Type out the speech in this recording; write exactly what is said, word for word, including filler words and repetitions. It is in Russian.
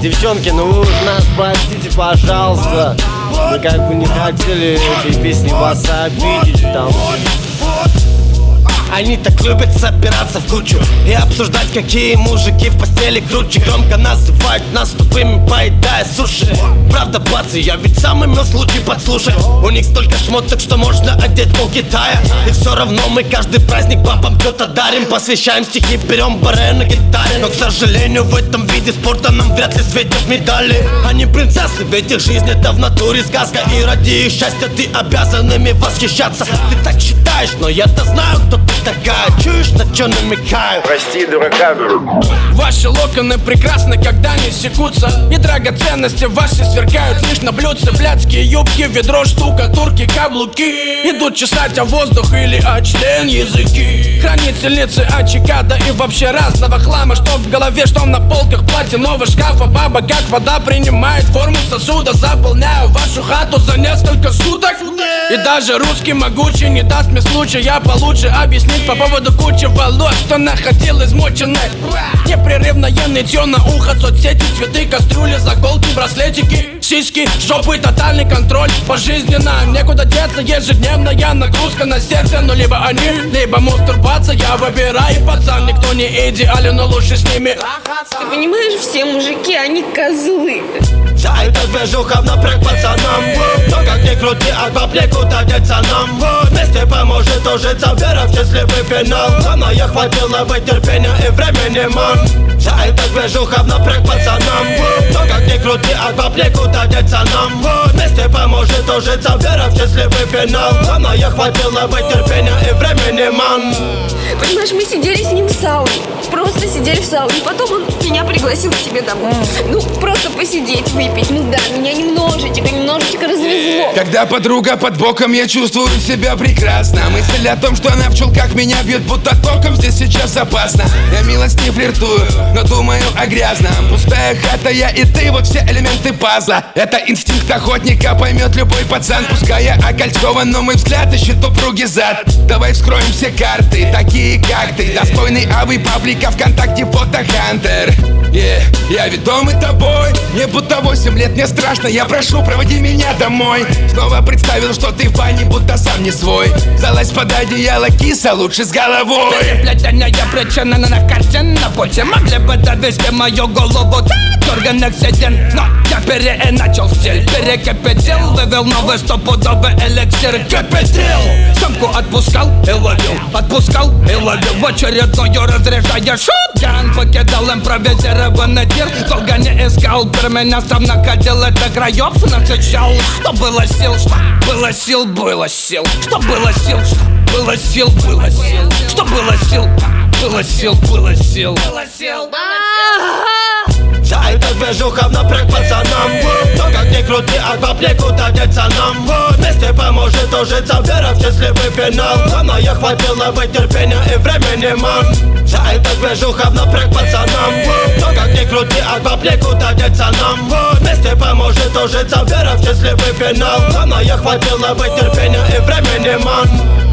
Девчонки, ну вы нас простите, пожалуйста. Мы как бы не хотели этой песни вас обидеть там. Они так любят собираться в кучу и обсуждать, какие мужики в постели круче. Громко называют нас тупыми, поедая суши. Правда, бацы, я ведь сам имел случай подслушать. У них столько шмоток, что можно одеть пол Китая. И все равно мы каждый праздник бабам что-то дарим. Посвящаем стихи, берем баре на гитаре. Но, к сожалению, в этом виде спорта нам вряд ли светят медали. Они принцессы, ведь их жизнь это в натуре сказка. И ради их счастья ты обязан ими восхищаться. Ты так считаешь, но я-то знаю, кто ты такая. Чуешь, на чё намекаю? Прости, дурака. Ваши локоны прекрасны, когда не секутся. И драгоценности ваши сверкают лишь на блюдце. Блядские юбки, ведро, штукатурки, каблуки идут чесать о воздух или о член языки. Хранительницы ачикада и вообще разного хлама. Что в голове, что на полках платинового шкафа. Баба, как вода, принимает форму сосуда. Заполняю вашу хату за несколько суток. И даже русский могучий не даст мне случая получше объяснить по поводу кучи волос, что находил измоченной. Непрерывное нытье на ухо, соцсети, цветы, кастрюли, заколки, браслетики, сиськи, жопы, тотальный контроль. Пожизненно некуда деться, ежедневная нагрузка на сердце. Но либо они, либо мастурбация. Я выбираю, пацан, никто не идеален, но лучше с ними. Ты понимаешь, все мужики, они козлы. Вся эта движуха в напряг пацанам. Но как ни крути, а баб некуда деться нам. Вместе поможет ужиться вера в счастливый финал. Главное, хватило бы терпения и времени, ман. Вся эта движуха в напряг пацанам. Но как ни крути, а баб некуда деться нам. Вместе поможет ужиться вера в счастливый финал. Главное, хватило бы терпения и времени, ман. Понимаешь, мы сидели с ним в сауне. Просто сидели в сауне. Потом он меня пригласил к себе домой. Ну, просто посидеть, выпить. Ну да, меня немножечко, немножечко развезло. Когда подруга под боком, я чувствую себя прекрасно. Мысль о том, что она в чулках меня бьет будто током, здесь сейчас опасно. Я милость не флиртую, но думаю о грязном. Пустая хата, я и ты, вот все элементы пазла. Это инстинкт охотника, поймет любой пацан. Пускай я окольцован, но мой взгляд ищет упругий зад. Давай вскроем все карты, такие как ты. Достойный авы, паблика, ВКонтакте, фотохантер. Yeah. Я ведомый тобой, мне будто восемь лет, мне страшно. Я прошу, проводи меня домой. Снова представил, что ты в бане, будто сам не свой. Залазь под одеяло, киса, лучше с головой. Переплетение причина на карте, на пути. Могли бы довести мою голову до дерганных седин. Но я переначал стиль, перекипятил. Вывел новый стопудовый эликсир, кипятил. Самку отпускал и ловил, отпускал и ловил. В очередную разряжая шутган. Покидал импровизированный тир. Долго не искал, про меня сам находил. Это краев насыщал. Что было сил, что было сил, было сил. Что было сил, что было сил, было сил. Что было сил, было сил, было сил. Вся эта движуха в напряг пацанам. Но как ни крути, а баб некуда деться нам. Вместе поможет ужиться вера в счастливый финал. Главное, хватило бы терпения и времени, ман. Вся эта движуха в напряг пацанам. Но как ни крути, а баб некуда деться нам. Вместе поможет ужиться вера в счастливый финал. Главное, хватило бы терпения и времени, ман.